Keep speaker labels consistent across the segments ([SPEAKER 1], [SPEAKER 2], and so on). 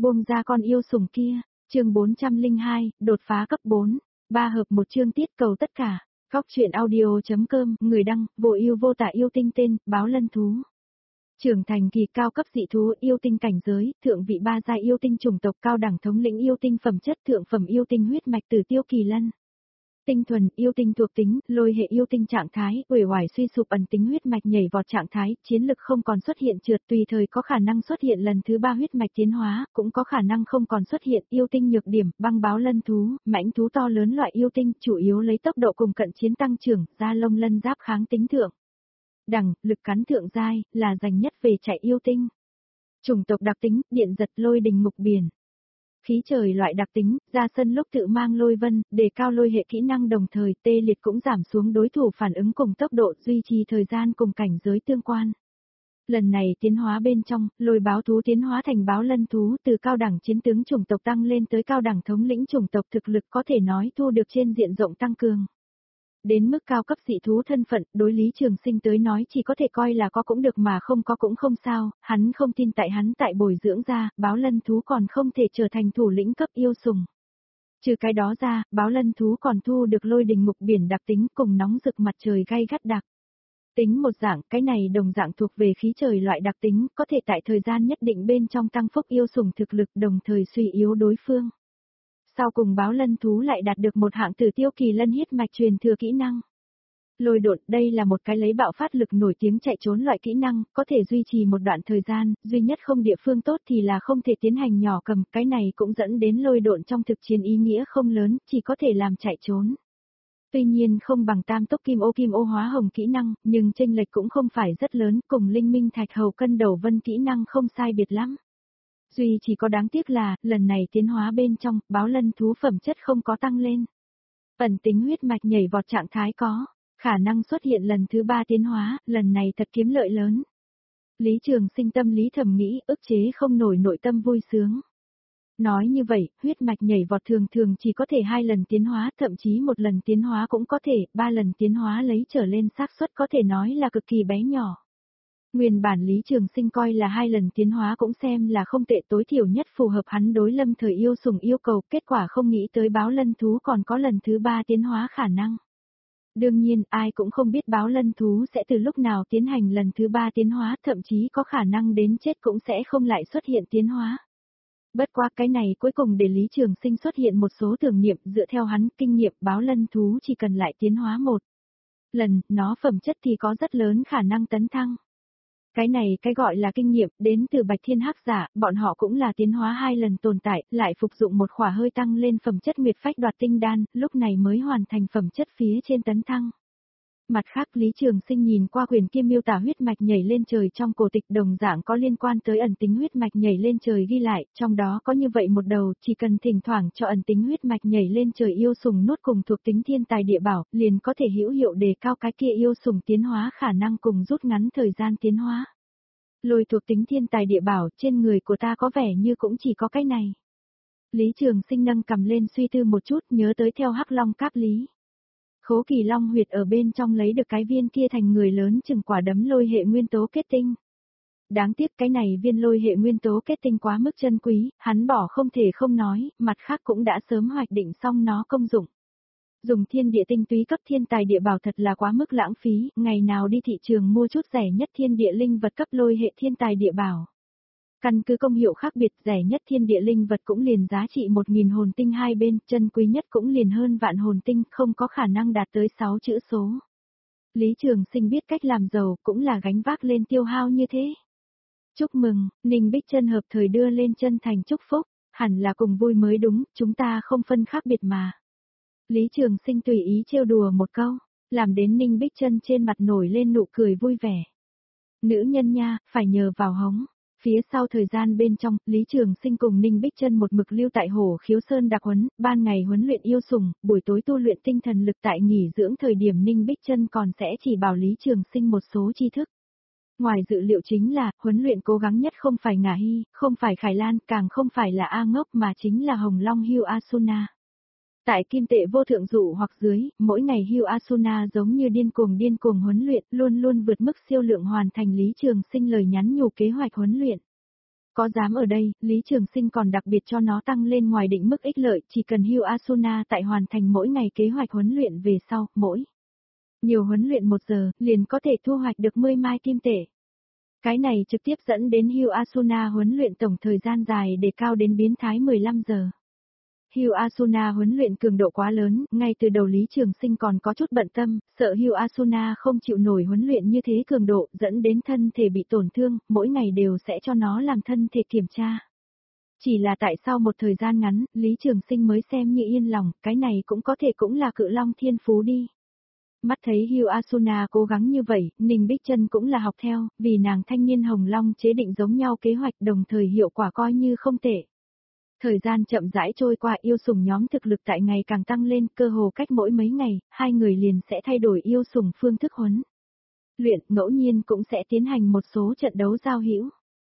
[SPEAKER 1] Buông ra con yêu sủng kia, chương 402, đột phá cấp 4, 3 hợp một chương tiết cầu tất cả. Góc truyện audio.com, người đăng, vô ưu vô tả yêu tinh tên, báo lân thú. Trưởng thành kỳ cao cấp dị thú yêu tinh cảnh giới, thượng vị 3 giai yêu tinh chủng tộc cao đẳng thống lĩnh yêu tinh phẩm chất thượng phẩm yêu tinh huyết mạch tử tiêu kỳ lân. Tinh thuần, yêu tinh thuộc tính, lôi hệ yêu tinh trạng thái, uể oải suy sụp ẩn tính huyết mạch nhảy vọt trạng thái, chiến lực không còn xuất hiện trượt tùy thời có khả năng xuất hiện lần thứ 3 huyết mạch tiến hóa, cũng có khả năng không còn xuất hiện yêu tinh nhược điểm, băng báo lân thú, mãnh thú to lớn loại yêu tinh, chủ yếu lấy tốc độ cùng cận chiến tăng trưởng, da lông lân giáp kháng tính thượng. Đẳng, lực cắn thượng giai, là dành nhất về chạy yêu tinh. Chủng tộc đặc tính, điện giật lôi đình ngục biển. Khí trời loại đặc tính, ra sân lúc tự mang lôi vân, đề cao lôi hệ kỹ năng đồng thời tê liệt cũng giảm xuống đối thủ phản ứng cùng tốc độ duy trì thời gian cùng cảnh giới tương quan. Lần này tiến hóa bên trong, lôi báo thú tiến hóa thành báo lân thú từ cao đẳng chiến tướng chủng tộc tăng lên tới cao đẳng thống lĩnh chủng tộc thực lực có thể nói thu được trên diện rộng tăng cường. Đến mức cao cấp dị thú thân phận, đối Lý Trường Sinh tới nói chỉ có thể coi là có cũng được mà không có cũng không sao, hắn không tin tại hắn tại bồi dưỡng ra, báo lân thú còn không thể trở thành thủ lĩnh cấp yêu sủng. Trừ cái đó ra, báo lân thú còn thu được lôi đình ngục biển đặc tính cùng nóng rực mặt trời gay gắt đặc. Tính một dạng, cái này đồng dạng thuộc về khí trời loại đặc tính, có thể tại thời gian nhất định bên trong tăng phúc yêu sủng thực lực đồng thời suy yếu đối phương. Sau cùng báo lân thú lại đạt được một hạng tử tiêu kỳ lân huyết mạch truyền thừa kỹ năng. Lôi độn, đây là một cái lấy bạo phát lực nổi tiếng chạy trốn loại kỹ năng, có thể duy trì một đoạn thời gian, duy nhất không địa phương tốt thì là không thể tiến hành nhỏ cầm, cái này cũng dẫn đến lôi độn trong thực chiến ý nghĩa không lớn, chỉ có thể làm chạy trốn. Tuy nhiên không bằng tam tốc kim ô hóa hồng kỹ năng, nhưng chênh lệch cũng không phải rất lớn, cùng linh minh thạch hầu cân đầu vân kỹ năng không sai biệt lắm. Duy chỉ có đáng tiếc là, lần này tiến hóa bên trong, báo lân thú phẩm chất không có tăng lên. Ẩn tính huyết mạch nhảy vọt trạng thái có, khả năng xuất hiện lần thứ 3 tiến hóa, lần này thật kiếm lợi lớn. Lý Trường Sinh tâm lý thầm nghĩ, ức chế không nổi nội tâm vui sướng. Nói như vậy, huyết mạch nhảy vọt thường thường chỉ có thể 2 lần tiến hóa, thậm chí 1 lần tiến hóa cũng có thể, 3 lần tiến hóa lấy trở lên xác suất có thể nói là cực kỳ bé nhỏ. Nguyên bản Lý Trường Sinh coi là 2 lần tiến hóa cũng xem là không tệ, tối thiểu nhất phù hợp hắn đối lâm thời yêu sủng yêu cầu, kết quả không nghĩ tới báo lân thú còn có lần thứ 3 tiến hóa khả năng. Đương nhiên, ai cũng không biết báo lân thú sẽ từ lúc nào tiến hành lần thứ 3 tiến hóa, thậm chí có khả năng đến chết cũng sẽ không lại xuất hiện tiến hóa. Bất quá cái này cuối cùng để Lý Trường Sinh xuất hiện một số tưởng niệm, dựa theo hắn kinh nghiệm báo lân thú chỉ cần lại tiến hóa 1 lần, nó phẩm chất thì có rất lớn khả năng tấn thăng. Cái này cái gọi là kinh nghiệm đến từ Bạch Thiên Hắc giả, bọn họ cũng là tiến hóa 2 lần tồn tại, lại phục dụng một khỏa hơi tăng lên phẩm chất nguyệt phách đoạt tinh đan, lúc này mới hoàn thành phẩm chất phía trên tấn thăng. Mặt khác Lý Trường Sinh nhìn qua quyển kia miêu tả huyết mạch nhảy lên trời trong cổ tịch đồng dạng có liên quan tới ẩn tính huyết mạch nhảy lên trời ghi lại, trong đó có như vậy một đầu, chỉ cần thỉnh thoảng cho ẩn tính huyết mạch nhảy lên trời yêu sủng nuốt cùng thuộc tính thiên tài địa bảo, liền có thể hữu hiệu đề cao cái kia yêu sủng tiến hóa khả năng cùng rút ngắn thời gian tiến hóa. Lôi thuộc tính thiên tài địa bảo trên người của ta có vẻ như cũng chỉ có cái này. Lý Trường Sinh nâng cầm lên suy tư một chút, nhớ tới theo Hắc Long Cáp Lý. Khố Kỳ Long huyệt ở bên trong lấy được cái viên kia thành người lớn chừng quả đấm lôi hệ nguyên tố kết tinh. Đáng tiếc cái này viên lôi hệ nguyên tố kết tinh quá mức chân quý, hắn bỏ không thể không nói, mặt khác cũng đã sớm hoạch định xong nó công dụng. Dùng thiên địa tinh túy cấp thiên tài địa bảo thật là quá mức lãng phí, ngày nào đi thị trường mua chút rẻ nhất thiên địa linh vật cấp lôi hệ thiên tài địa bảo. Căn cứ công hiệu khác biệt, rẻ nhất thiên địa linh vật cũng liền giá trị 1000 hồn tinh hai bên, chân quý nhất cũng liền hơn vạn hồn tinh, không có khả năng đạt tới 6 chữ số. Lý Trường Sinh biết cách làm giàu, cũng là gánh vác lên tiêu hao như thế. Chúc mừng, Ninh Bích Chân hợp thời đưa lên chân thành chúc phúc, hẳn là cùng vui mới đúng, chúng ta không phân khác biệt mà. Lý Trường Sinh tùy ý trêu đùa một câu, làm đến Ninh Bích Chân trên mặt nổi lên nụ cười vui vẻ. Nữ nhân nha, phải nhờ vào hống. Phía sau thời gian bên trong, Lý Trường Sinh cùng Ninh Bích Chân một mực lưu tại Hổ Khiếu Sơn đặc huấn, ban ngày huấn luyện yêu sủng, buổi tối tu luyện tinh thần lực tại nghỉ dưỡng thời điểm Ninh Bích Chân còn sẽ chỉ bảo Lý Trường Sinh một số tri thức. Ngoài dự liệu chính là, huấn luyện cố gắng nhất không phải Ngả Hy, không phải Khải Lan, càng không phải là A Ngốc mà chính là Hồng Long Hugh Asuna. Tại kim tệ vô thượng dụ hoặc dưới, mỗi ngày Hugh Asuna giống như điên cuồng huấn luyện, luôn luôn vượt mức siêu lượng hoàn thành Lý Trường Sinh lời nhắn nhủ kế hoạch huấn luyện. Có dám ở đây, Lý Trường Sinh còn đặc biệt cho nó tăng lên ngoài định mức ích lợi, chỉ cần Hugh Asuna tại hoàn thành mỗi ngày kế hoạch huấn luyện về sau, mỗi nhiều huấn luyện 1 giờ, liền có thể thu hoạch được 10 mai kim tệ. Cái này trực tiếp dẫn đến Hugh Asuna huấn luyện tổng thời gian dài để cao đến biến thái 15 giờ. Hugh Asuna huấn luyện cường độ quá lớn, ngay từ đầu Lý Trường Sinh còn có chút bận tâm, sợ Hugh Asuna không chịu nổi huấn luyện như thế cường độ, dẫn đến thân thể bị tổn thương, mỗi ngày đều sẽ cho nó làm thân thể kiểm tra. Chỉ là tại sau một thời gian ngắn, Lý Trường Sinh mới xem như yên lòng, cái này cũng có thể cũng là cự long thiên phú đi. Mắt thấy Hugh Asuna cố gắng như vậy, Ninh Bích Trân cũng là học theo, vì nàng thanh niên hồng long chế định giống nhau kế hoạch đồng thời hiệu quả coi như không tệ. Thời gian chậm rãi trôi qua, yêu sủng nhóm thực lực tại ngày càng tăng lên, cơ hồ cách mỗi mấy ngày, hai người liền sẽ thay đổi yêu sủng phương thức huấn luyện, ngẫu nhiên cũng sẽ tiến hành một số trận đấu giao hữu.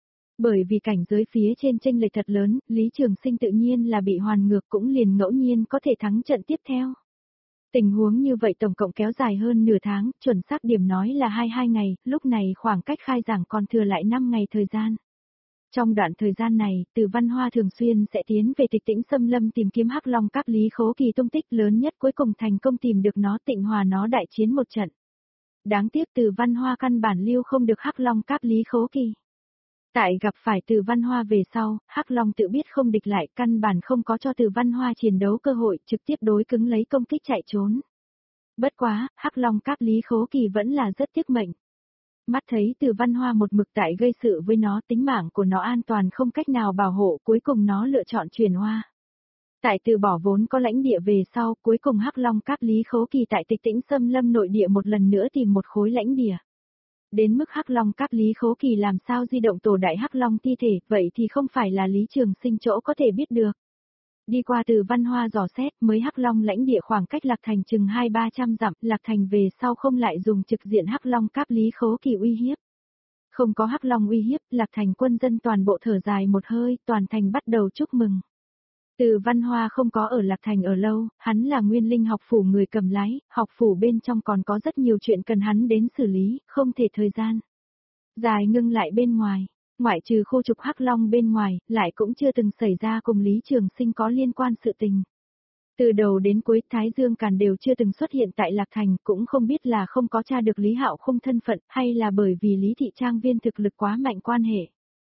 [SPEAKER 1] Bởi vì cảnh giới phía trên chênh lệch thật lớn, Lý Trường Sinh tự nhiên là bị hoàn ngược, cũng liền ngẫu nhiên có thể thắng trận tiếp theo. Tình huống như vậy tổng cộng kéo dài hơn nửa tháng, chuẩn xác điểm nói là 22 ngày, lúc này khoảng cách khai giảng còn thừa lại 5 ngày thời gian. Trong đoạn thời gian này, Từ Văn Hoa thường xuyên sẽ tiến về Tịch Tĩnh Xâm Lâm tìm kiếm Hắc Long Cáp Lý Khố Kỳ tung tích, lớn nhất cuối cùng thành công tìm được nó, Tịnh Hòa nó đại chiến một trận. Đáng tiếc Từ Văn Hoa căn bản lưu không được Hắc Long Cáp Lý Khố Kỳ. Tại gặp phải Từ Văn Hoa về sau, Hắc Long tự biết không địch lại, căn bản không có cho Từ Văn Hoa chiến đấu cơ hội, trực tiếp đối cứng lấy công kích chạy trốn. Bất quá, Hắc Long Cáp Lý Khố Kỳ vẫn là rất tiếc mệnh. Mắt thấy Từ Văn Hoa một mực tại gây sự với nó, tính mạng của nó an toàn không cách nào bảo hộ, cuối cùng nó lựa chọn chuyển hoa. Tại từ bỏ vốn có lãnh địa về sau, cuối cùng Hắc Long Cáp Lý Khố Kỳ tại Tịch Tĩnh Xâm Lâm nội địa một lần nữa tìm một khối lãnh địa. Đến mức Hắc Long Cáp Lý Khố Kỳ làm sao di động tổ đại Hắc Long thi thể, vậy thì không phải là Lý Trường Sinh chỗ có thể biết được. Đi qua Từ Văn Hoa dò xét, mới Hắc Long lãnh địa khoảng cách Lạc Thành chừng 200-300 dặm, Lạc Thành về sau không lại dùng trực diện Hắc Long Cáp Lý Khố Kỳ uy hiếp. Không có Hắc Long uy hiếp, Lạc Thành quân dân toàn bộ thở dài một hơi, toàn thành bắt đầu chúc mừng. Từ Văn Hoa không có ở Lạc Thành ở lâu, hắn là Nguyên Linh học phủ người cầm lái, học phủ bên trong còn có rất nhiều chuyện cần hắn đến xử lý, không thể thời gian dài ngưng lại bên ngoài. Ngoại trừ khu trục Hắc Long bên ngoài, lại cũng chưa từng xảy ra cùng Lý Trường Sinh có liên quan sự tình. Từ đầu đến cuối, Thái Dương Càn đều chưa từng xuất hiện tại Lạc Thành, cũng không biết là không có tra được Lý Hạo Khung thân phận, hay là bởi vì Lý Thị Trang Viên thực lực quá mạnh quan hệ.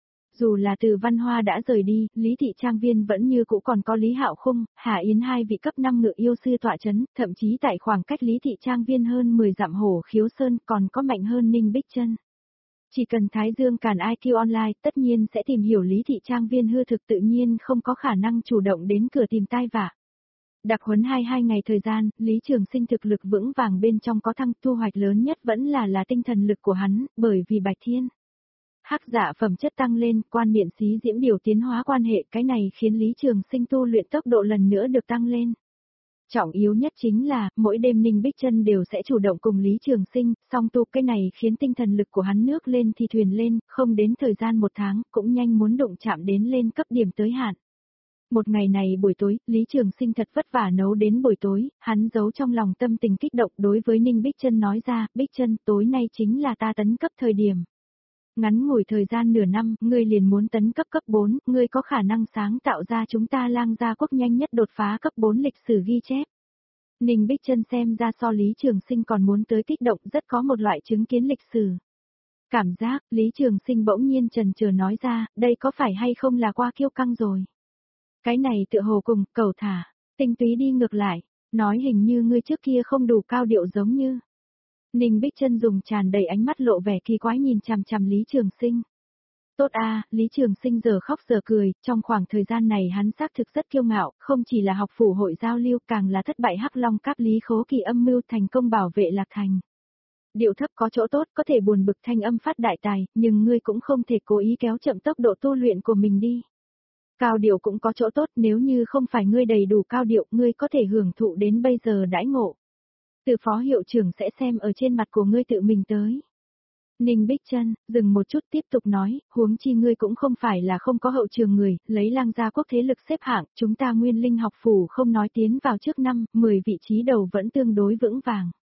[SPEAKER 1] Dù là Từ Văn Hoa đã rời đi, Lý Thị Trang Viên vẫn như cũ còn có Lý Hạo Khung, Hà Yến hai vị cấp 5 ngự yêu sư tọa chấn, thậm chí tại khoảng cách Lý Thị Trang Viên hơn 10 dặm Hổ Khiếu Sơn còn có mạnh hơn Ninh Bích Trân. Chỉ cần Thái Dương Càn IQ online, tất nhiên sẽ tìm hiểu Lý Thị Trang Viên hư thực, tự nhiên không có khả năng chủ động đến cửa tìm tai vạ. Đặc huấn 22 ngày thời gian, Lý Trường Sinh thực lực vững vàng bên trong có thăng, thu hoạch lớn nhất vẫn là tinh thần lực của hắn, bởi vì Bạch Thiên Hắc Dạ phẩm chất tăng lên, quan miện xí diễm điều tiến hóa quan hệ, cái này khiến Lý Trường Sinh tu luyện tốc độ lần nữa được tăng lên. Trọng yếu nhất chính là, mỗi đêm Ninh Bích Trân đều sẽ chủ động cùng Lý Trường Sinh, song tu, cái này khiến tinh thần lực của hắn nước lên thì thuyền lên, không đến thời gian 1 tháng, cũng nhanh muốn đụng chạm đến lên cấp điểm tới hạn. Một ngày này buổi tối, Lý Trường Sinh thật vất vả nấu đến buổi tối, hắn giấu trong lòng tâm tình kích động đối với Ninh Bích Trân nói ra, Bích Trân, tối nay chính là ta tấn cấp thời điểm. Ngắn ngủi thời gian nửa năm, ngươi liền muốn tấn cấp cấp 4, ngươi có khả năng sáng tạo ra chúng ta Lang Gia quốc nhanh nhất đột phá cấp 4 lịch sử ghi chép. Ninh Bích Trân xem ra so Lý Trường Sinh còn muốn tới kích động, rất có một loại chứng kiến lịch sử. Cảm giác, Lý Trường Sinh bỗng nhiên chần chờ nói ra, đây có phải hay không là qua kiêu căng rồi. Cái này tựa hồ cùng, cầu thả, tinh túy đi ngược lại, nói hình như ngươi trước kia không đủ cao điệu giống như. Ninh Bích Trân dùng tràn đầy ánh mắt lộ vẻ kỳ quái nhìn chằm chằm Lý Trường Sinh. Tốt a, Lý Trường Sinh giờ khóc giờ cười, trong khoảng thời gian này hắn xác thực rất kiêu ngạo, không chỉ là học phủ hội giao lưu, càng là thất bại Hắc Long Cáp Lý Khố Kỳ âm mưu thành công bảo vệ Lạc Thành. Điệu thấp có chỗ tốt, có thể buồn bực thanh âm phát đại tài, nhưng ngươi cũng không thể cố ý kéo chậm tốc độ tu luyện của mình đi. Cao điệu cũng có chỗ tốt, nếu như không phải ngươi đầy đủ cao điệu, ngươi có thể hưởng thụ đến bây giờ đãi ngộ. Từ phó hiệu trưởng sẽ xem ở trên mặt của ngươi tự mình tới. Ninh Bích Trân, dừng một chút tiếp tục nói, huống chi ngươi cũng không phải là không có hậu trường người, lấy Lang Gia quốc thế lực xếp hạng, chúng ta Nguyên Linh học phủ không nói tiến vào trước 5, 10 vị trí đầu vẫn tương đối vững vàng.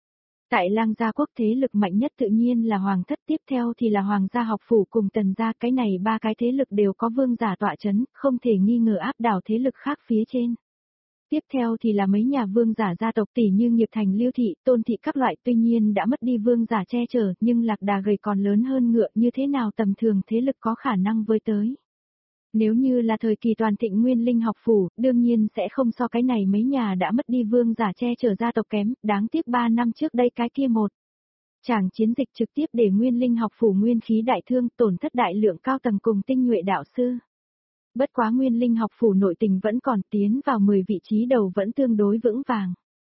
[SPEAKER 1] Tại Lang gia quốc thế lực mạnh nhất tự nhiên là hoàng thất, tiếp theo thì là hoàng gia học phủ cùng tần gia, cái này ba cái thế lực đều có vương giả tọa chấn, không thể nghi ngờ áp đảo thế lực khác phía trên. Tiếp theo thì là mấy nhà vương giả gia tộc tỷ như Nghiệp Thành, Lưu Thị, Tôn Thị các loại, tuy nhiên đã mất đi vương giả che chở, nhưng lạc đà gầy còn lớn hơn ngựa, như thế nào tầm thường thế lực có khả năng với tới. Nếu như là thời kỳ toàn thịnh Nguyên Linh học phủ, đương nhiên sẽ không so cái này mấy nhà đã mất đi vương giả che chở gia tộc kém, đáng tiếc 3 năm trước đây cái kia một. Chàng chiến dịch trực tiếp để Nguyên Linh học phủ nguyên khí đại thương, tổn thất đại lượng cao tầng cùng tinh nhuệ đạo sư. Bất quá Nguyên Linh học phủ nội tình vẫn còn, tiến vào 10 vị trí đầu vẫn tương đối vững vàng.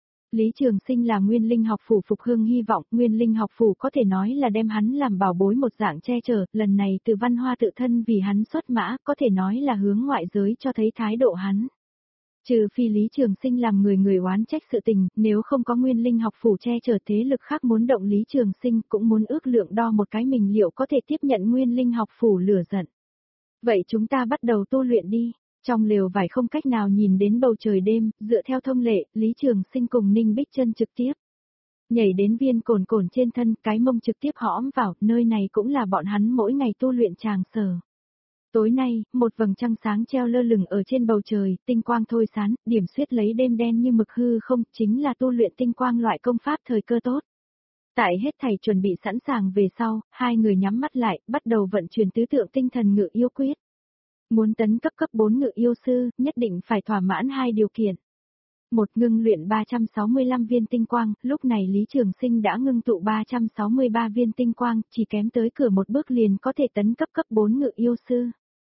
[SPEAKER 1] Lý Trường Sinh là Nguyên Linh học phủ phục hưng hy vọng, Nguyên Linh học phủ có thể nói là đem hắn làm bảo bối một dạng che chở, lần này Từ Văn Hoa tự thân vì hắn xuất mã, có thể nói là hướng ngoại giới cho thấy thái độ hắn. Trừ phi Lý Trường Sinh làm người oán trách sự tình, nếu không có Nguyên Linh học phủ che chở, thế lực khác muốn động Lý Trường Sinh cũng muốn ước lượng đo một cái mình liệu có thể tiếp nhận Nguyên Linh học phủ lửa giận. Vậy chúng ta bắt đầu tu luyện đi. Trong lều vải không cách nào nhìn đến bầu trời đêm, dựa theo thông lệ, Lý Trường Sinh cùng Ninh Bích Chân trực tiếp nhảy đến viên cồn cồn trên thân, cái mông trực tiếp hõm vào, nơi này cũng là bọn hắn mỗi ngày tu luyện tràng sở. Tối nay, một vầng trăng sáng treo lơ lửng ở trên bầu trời, tinh quang thôi sán, điểm xuyết lấy đêm đen như mực hư không, chính là tu luyện tinh quang loại công pháp thời cơ tốt. Tại hết thảy chuẩn bị sẵn sàng về sau, hai người nhắm mắt lại, bắt đầu vận chuyển tứ tượng tinh thần ngự yêu quyết. Muốn tấn cấp 4 ngự yêu sư, nhất định phải thỏa mãn hai điều kiện. Một, ngưng luyện 365 viên tinh quang, lúc này Lý Trường Sinh đã ngưng tụ 363 viên tinh quang, chỉ kém tới cửa một bước liền có thể tấn cấp 4 ngự yêu sư.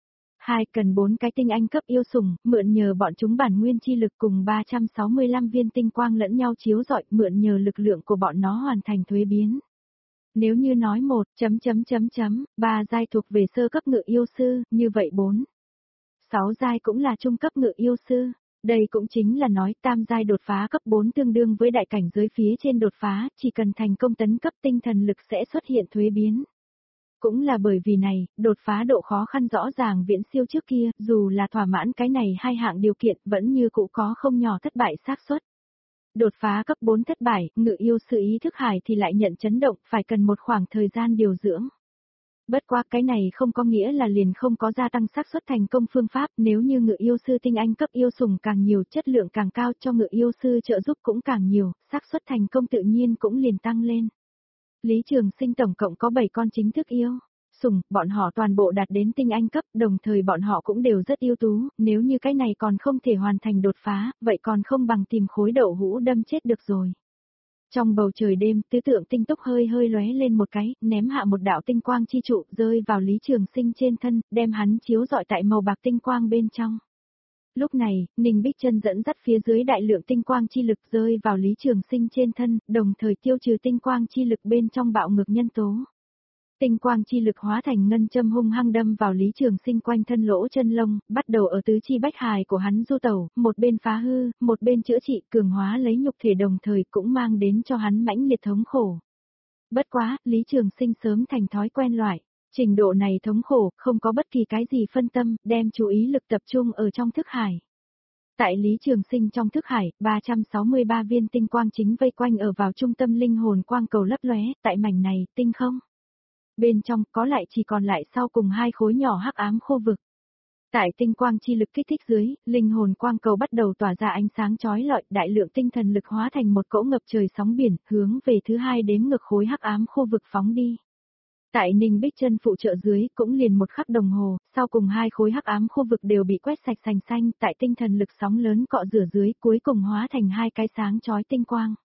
[SPEAKER 1] 2. Cần 4 cái tinh anh cấp yêu sủng, mượn nhờ bọn chúng bản nguyên chi lực cùng 365 viên tinh quang lẫn nhau chiếu rọi, mượn nhờ lực lượng của bọn nó hoàn thành thuế biến. Nếu như nói 3 giai thuộc về sơ cấp ngự yêu sư, như vậy 6 giai cũng là trung cấp ngự yêu sư. Đây cũng chính là nói tam giai đột phá cấp 4 tương đương với đại cảnh giới phía trên đột phá, chỉ cần thành công tấn cấp tinh thần lực sẽ xuất hiện thuế biến. Cũng là bởi vì này, đột phá độ khó khăn rõ ràng viễn siêu trước kia, dù là thỏa mãn cái này hai hạng điều kiện vẫn như cũ có không nhỏ thất bại xác suất. Đột phá cấp 4 thất bại, ngự yêu sư ý thức hải thì lại nhận chấn động, phải cần một khoảng thời gian điều dưỡng. Bất quá cái này không có nghĩa là liền không có gia tăng xác suất thành công phương pháp, nếu như ngự yêu sư tinh anh cấp yêu sủng càng nhiều, chất lượng càng cao, cho ngự yêu sư trợ giúp cũng càng nhiều, xác suất thành công tự nhiên cũng liền tăng lên. Lý Trường Sinh tổng cộng có 7 con chính thức yêu sủng, bọn họ toàn bộ đạt đến tinh anh cấp, đồng thời bọn họ cũng đều rất ưu tú, nếu như cái này còn không thể hoàn thành đột phá, vậy còn không bằng tìm khối đậu hũ đâm chết được rồi. Trong bầu trời đêm, tứ tượng tinh túc hơi lóe lên một cái, ném hạ một đạo tinh quang chi trụ rơi vào Lý Trường Sinh trên thân, đem hắn chiếu rọi tại màu bạc tinh quang bên trong. Lúc này, Ninh Bích Chân dẫn dắt phía dưới đại lượng tinh quang chi lực rơi vào Lý Trường Sinh trên thân, đồng thời tiêu trừ tinh quang chi lực bên trong bạo ngược nhân tố. Tinh quang chi lực hóa thành ngân châm hung hăng đâm vào Lý Trường Sinh quanh thân lỗ chân lông, bắt đầu ở tứ chi bách hài của hắn du tẩu, một bên phá hư, một bên chữa trị, cường hóa lấy nhục thể, đồng thời cũng mang đến cho hắn mãnh liệt thống khổ. Bất quá, Lý Trường Sinh sớm thành thói quen loại trình độ này thống khổ, không có bất kỳ cái gì phân tâm, đem chú ý lực tập trung ở trong thức hải. Tại Lý Trường Sinh trong thức hải, 363 viên tinh quang chính vây quanh ở vào trung tâm linh hồn quang cầu lấp lóe, tại mảnh này, tinh không. Bên trong, có lại chỉ còn lại sau cùng hai khối nhỏ hắc ám khu vực. Tại tinh quang chi lực kích thích dưới, linh hồn quang cầu bắt đầu tỏa ra ánh sáng chói lọi, đại lượng tinh thần lực hóa thành một cỗ ngập trời sóng biển, hướng về thứ hai đếm ngược khối hắc ám khu vực phóng đi. Tại Ninh Bích Chân phụ trợ dưới, cũng liền một khắc đồng hồ, sau cùng hai khối hắc ám khu vực đều bị quét sạch sành xanh, tại tinh thần lực sóng lớn cọ rửa dưới, cuối cùng hóa thành hai cái sáng chói tinh quang.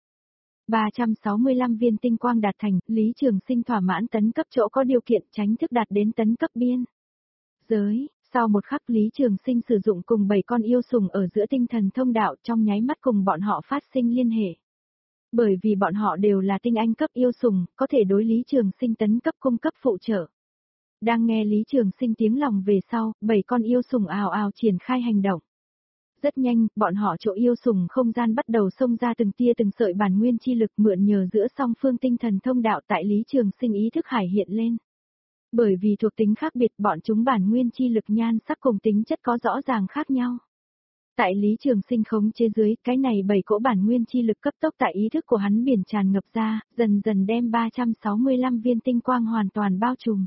[SPEAKER 1] 365 viên tinh quang đạt thành, Lý Trường Sinh thỏa mãn tấn cấp chỗ có điều kiện, tránh thức đạt đến tấn cấp biên giới. Sau một khắc Lý Trường Sinh sử dụng cùng 7 con yêu sủng ở giữa tinh thần thông đạo, trong nháy mắt cùng bọn họ phát sinh liên hệ. Bởi vì bọn họ đều là tinh anh cấp yêu sủng, có thể đối Lý Trường Sinh tấn cấp cung cấp phụ trợ. Đang nghe Lý Trường Sinh tiếng lòng về sau, 7 con yêu sủng ào ào triển khai hành động. Rất nhanh, bọn họ chỗ yêu sủng không gian bắt đầu xông ra từng tia từng sợi bản nguyên chi lực, mượn nhờ giữa song phương tinh thần thông đạo tại Lý Trường Sinh ý thức hải hiện lên. Bởi vì thuộc tính khác biệt, bọn chúng bản nguyên chi lực nhan sắc cùng tính chất có rõ ràng khác nhau. Tại Lý Trường Sinh khống chế dưới, cái này 7 cỗ bản nguyên chi lực cấp tốc tại ý thức của hắn biển tràn ngập ra, dần dần đem 365 viên tinh quang hoàn toàn bao trùm.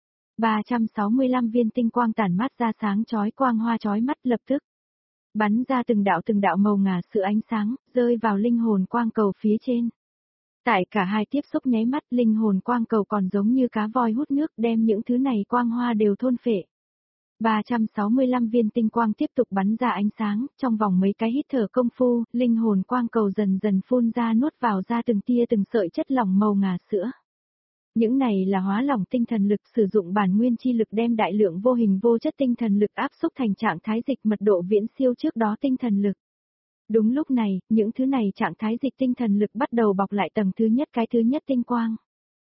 [SPEAKER 1] 365 viên tinh quang tản mát ra sáng chói quang hoa chói mắt lập tức. Bắn ra từng đạo màu ngà sự ánh sáng, rơi vào linh hồn quang cầu phía trên. Tại cả hai tiếp xúc nháy mắt, linh hồn quang cầu còn giống như cá voi hút nước đem những thứ này quang hoa đều thôn phệ. 365 viên tinh quang tiếp tục bắn ra ánh sáng, trong vòng mấy cái hít thở công phu, linh hồn quang cầu dần dần phun ra nuốt vào ra từng tia từng sợi chất lỏng màu ngà sữa. Những này là hóa lỏng tinh thần lực, sử dụng bản nguyên chi lực đem đại lượng vô hình vô chất tinh thần lực áp xúc thành trạng thái dịch mật độ viễn siêu trước đó tinh thần lực. Đúng lúc này, những thứ này trạng thái dịch tinh thần lực bắt đầu bọc lại tầng thứ nhất, cái thứ nhất tinh quang.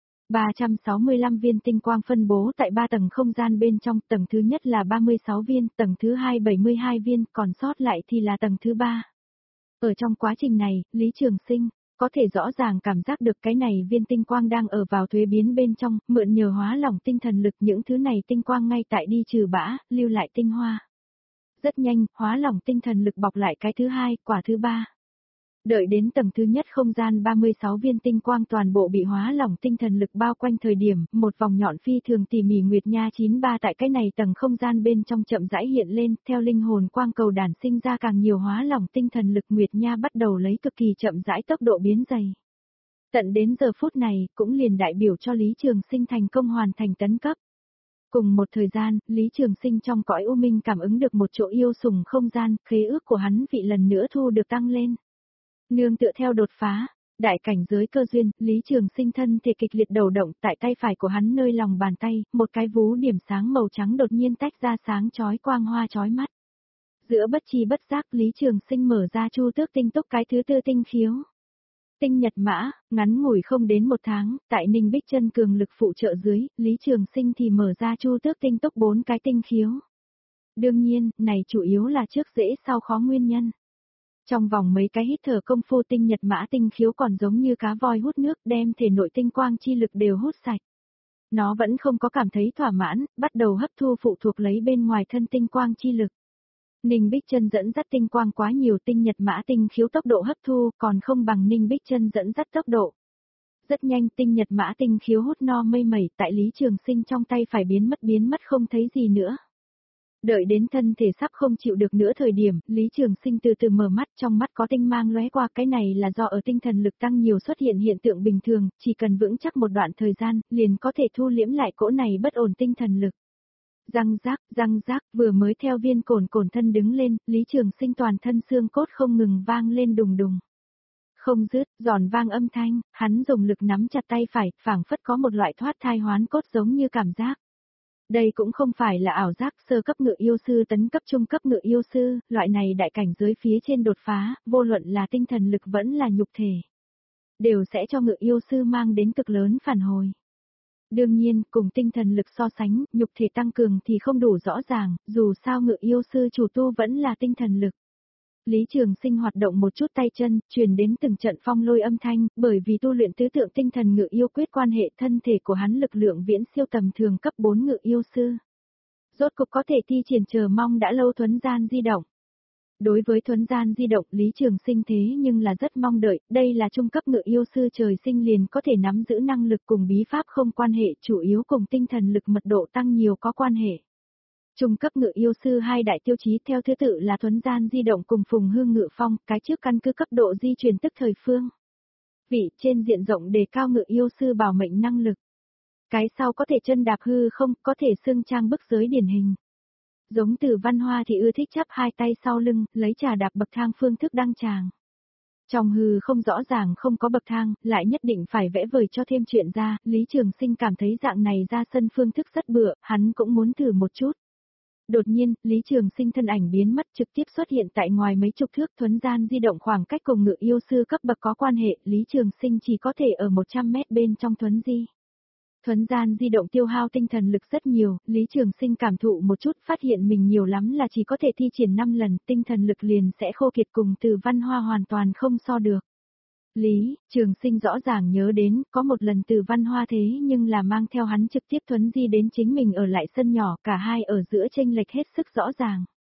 [SPEAKER 1] 365 viên tinh quang phân bố tại 3 tầng không gian bên trong, tầng thứ nhất là 36 viên, tầng thứ hai 72 viên, còn sót lại thì là tầng thứ 3. Ở trong quá trình này, Lý Trường Sinh có thể rõ ràng cảm giác được cái này viên tinh quang đang ở vào thuế biến bên trong, mượn nhờ hóa lỏng tinh thần lực, những thứ này tinh quang ngay tại đi trừ bã, lưu lại tinh hoa. Rất nhanh, hóa lỏng tinh thần lực bọc lại cái thứ hai, quả thứ 3. Đợi đến tầng thứ nhất không gian 36 viên tinh quang toàn bộ bị hóa lỏng tinh thần lực bao quanh thời điểm, một vòng nhọn phi thường tỉ mỉ nguyệt nha 93 tại cái này tầng không gian bên trong chậm rãi hiện lên, theo linh hồn quang cầu đản sinh ra càng nhiều hóa lỏng tinh thần lực, nguyệt nha bắt đầu lấy cực kỳ chậm rãi tốc độ biến dày. Tận đến giờ phút này, cũng liền đại biểu cho Lý Trường Sinh thành công hoàn thành tấn cấp. Cùng một thời gian, Lý Trường Sinh trong cõi u minh cảm ứng được một chỗ yêu sủng không gian, khế ước của hắn vị lần nữa thu được tăng lên. Nương tựa theo đột phá, đại cảnh giới cơ duyên, Lý Trường Sinh thân thể kịch liệt đầu động, tại tay phải của hắn nơi lòng bàn tay, một cái vú điểm sáng màu trắng đột nhiên tách ra sáng chói quang hoa chói mắt. Giữa bất chi bất giác, Lý Trường Sinh mở ra Chu Tước tinh túc cái thứ tư tinh khiếu. Tinh nhật mã, ngắn ngủi không đến 1 tháng, tại Ninh Bích Chân cường lực phụ trợ dưới, Lý Trường Sinh thì mở ra Chu Tước tinh túc 4 cái tinh khiếu. Đương nhiên, này chủ yếu là trước dễ sau khó nguyên nhân. Trong vòng mấy cái hít thở công phu, tinh nhật mã tinh khiếu còn giống như cá voi hút nước, đem thể nội tinh quang chi lực đều hút sạch. Nó vẫn không có cảm thấy thỏa mãn, bắt đầu hấp thu phụ thuộc lấy bên ngoài thân tinh quang chi lực. Ninh Bích Chân dẫn dắt tinh quang quá nhiều, tinh nhật mã tinh khiếu tốc độ hấp thu còn không bằng Ninh Bích Chân dẫn dắt tốc độ. Rất nhanh, tinh nhật mã tinh khiếu hút no mây mẩy, tại Lý Trường Sinh trong tay phải biến mất không thấy gì nữa. Đợi đến thân thể sắp không chịu được nữa thời điểm, Lý Trường Sinh từ từ mở mắt, trong mắt có tinh mang lóe qua, cái này là do ở tinh thần lực tăng nhiều xuất hiện hiện tượng bình thường, chỉ cần vững chắc một đoạn thời gian, liền có thể thu liễm lại cỗ này bất ổn tinh thần lực. Răng rác, vừa mới theo viên cổn thân đứng lên, Lý Trường Sinh toàn thân xương cốt không ngừng vang lên đùng đùng. Không dứt, giòn vang âm thanh, hắn dùng lực nắm chặt tay phải, phảng phất có một loại thoát thai hoán cốt giống như cảm giác. Đây cũng không phải là ảo giác, sơ cấp ngự yêu sư tấn cấp trung cấp ngự yêu sư, loại này đại cảnh giới phía trên đột phá, vô luận là tinh thần lực vẫn là nhục thể, đều sẽ cho ngự yêu sư mang đến cực lớn phản hồi. Đương nhiên, cùng tinh thần lực so sánh, nhục thể tăng cường thì không đủ rõ ràng, dù sao ngự yêu sư chủ tu vẫn là tinh thần lực. Lý Trường Sinh hoạt động một chút tay chân, truyền đến từng trận phong lôi âm thanh, bởi vì tu luyện tứ tượng tinh thần ngự yêu quyết quan hệ thân thể của hắn lực lượng viễn siêu tầm thường cấp 4 ngự yêu sư. Rốt cục có thể thi triển chờ mong đã lâu thuấn gian di động. Đối với thuấn gian di động, Lý Trường Sinh thế nhưng là rất mong đợi, đây là trung cấp ngự yêu sư trời sinh liền có thể nắm giữ năng lực, cùng bí pháp không quan hệ, chủ yếu cùng tinh thần lực mật độ tăng nhiều có quan hệ. Trung cấp ngự yêu sư hai đại tiêu chí theo thứ tự là thuấn gian di động cùng phùng hương ngự phong, cái trước căn cứ cấp độ di truyền tức thời phương. Vị trên diện rộng đề cao ngự yêu sư bảo mệnh năng lực. Cái sau có thể chân đạp hư không, có thể xưng trang bức giới điển hình. Giống Từ Văn Hoa thì ưa thích chắp hai tay sau lưng, lấy trà đạp bậc thang phương thức đăng tràng. Trong hư không rõ ràng không có bậc thang, lại nhất định phải vẽ vời cho thêm chuyện ra, Lý Trường Sinh cảm thấy dạng này ra sân phương thức rất bựa, hắn cũng muốn thử một chút. Đột nhiên, Lý Trường Sinh thân ảnh biến mất, trực tiếp xuất hiện tại ngoài mấy chục thước, thuấn gian di động khoảng cách cùng ngự yêu sư cấp bậc có quan hệ, Lý Trường Sinh chỉ có thể ở 100 mét bên trong thuấn di. Thuấn gian di động tiêu hao tinh thần lực rất nhiều, Lý Trường Sinh cảm thụ một chút, phát hiện mình nhiều lắm là chỉ có thể thi triển 5 lần, tinh thần lực liền sẽ khô kiệt, cùng Từ Văn Hoa hoàn toàn không so được. Lý Trường Sinh rõ ràng nhớ đến, có một lần Từ Văn Hoa thế nhưng là mang theo hắn trực tiếp thuấn di đến chính mình ở lại sân nhỏ, cả hai ở giữa chênh lệch hết sức rõ ràng.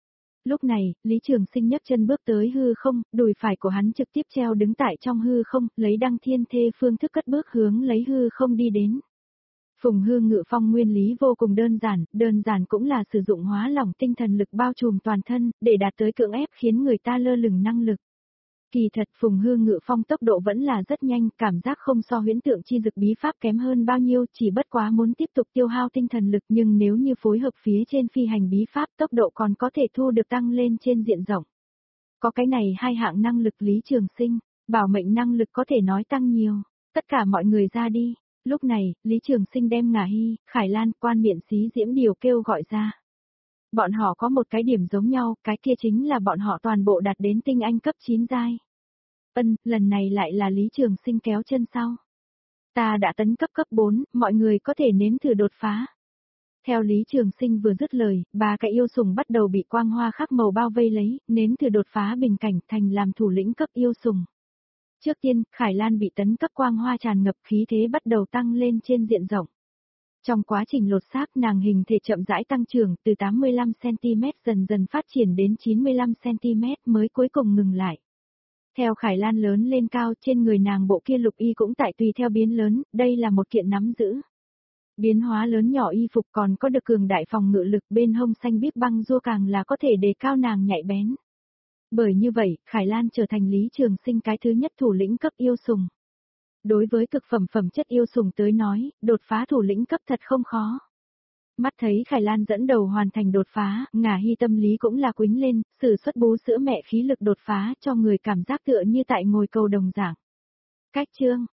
[SPEAKER 1] Lúc này, Lý Trường Sinh nhấc chân bước tới hư không, đùi phải của hắn trực tiếp treo đứng tại trong hư không, lấy Đăng Thiên Thê phương thức cất bước hướng lấy hư không đi đến. Phùng Hư Ngự Phong nguyên lý vô cùng đơn giản cũng là sử dụng hóa lỏng tinh thần lực bao trùm toàn thân, để đạt tới cưỡng ép khiến người ta lơ lửng năng lực. Kỳ thật Phùng Hư Ngự Phong tốc độ vẫn là rất nhanh, cảm giác không so huyễn tượng chi dực bí pháp kém hơn bao nhiêu, chỉ bất quá muốn tiếp tục tiêu hao tinh thần lực, nhưng nếu như phối hợp phía trên phi hành bí pháp tốc độ còn có thể thu được tăng lên trên diện rộng. Có cái này hai hạng năng lực Lý Trường Sinh, bảo mệnh năng lực có thể nói tăng nhiều. Tất cả mọi người ra đi. Lúc này, Lý Trường Sinh đem Ngà Hy, Khải Lan, Quan Miện Xí Diễm điều kêu gọi ra. Bọn họ có một cái điểm giống nhau, cái kia chính là bọn họ toàn bộ đạt đến tinh anh cấp 9 giai. Lần này lại là Lý Trường Sinh kéo chân sau. Ta đã tấn cấp 4, mọi người có thể nếm thử đột phá. Theo Lý Trường Sinh vừa dứt lời, ba cái yêu sủng bắt đầu bị quang hoa khác màu bao vây lấy, nếm thử đột phá bình cảnh thành làm thủ lĩnh cấp yêu sủng. Trước tiên, Khải Lan bị tấn cấp quang hoa tràn ngập khí thế bắt đầu tăng lên trên diện rộng. Trong quá trình lột xác nàng hình thể chậm rãi tăng trưởng từ 85cm dần dần phát triển đến 95cm mới cuối cùng ngừng lại. Theo Khải Lan lớn lên cao trên người nàng bộ kia lục y cũng tại tùy theo biến lớn, đây là một kiện nắm giữ. Biến hóa lớn nhỏ y phục còn có được cường đại phòng ngự lực bên hông xanh biếc băng rua càng là có thể đề cao nàng nhạy bén. Bởi như vậy, Khải Lan trở thành Lý Trường Sinh cái thứ nhất thủ lĩnh cấp yêu sủng. Đối với cực phẩm chất yêu sủng tới nói, đột phá thủ lĩnh cấp thật không khó. Mắt thấy Khải Lan dẫn đầu hoàn thành đột phá, Ngà Hy tâm lý cũng là quĩnh lên, sử xuất bú sữa mẹ khí lực đột phá cho người cảm giác tựa như tại ngồi cầu đồng dạng. Cách chương,